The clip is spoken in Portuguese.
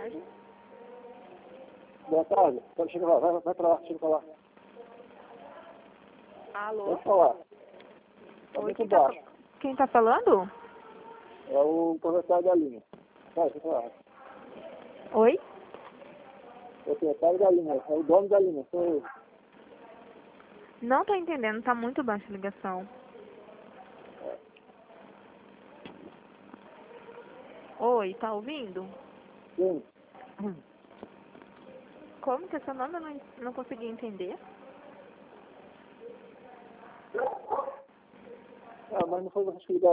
tarde. Boa tarde. Chega lá, vai pra lá, chega pra lá. Alô? Pode falar. Tá Oi, muito baixo. quem tá falando? É o proprietário da linha. Vai, chega lá. Oi? Proprietário da linha, é o dono da linha, sou eu. Não tô entendendo, tá muito baixa a ligação. Oi, tá ouvindo? Sim. Como que é seu nome? Eu não consegui entender. Ah, mas não foi você que ligou.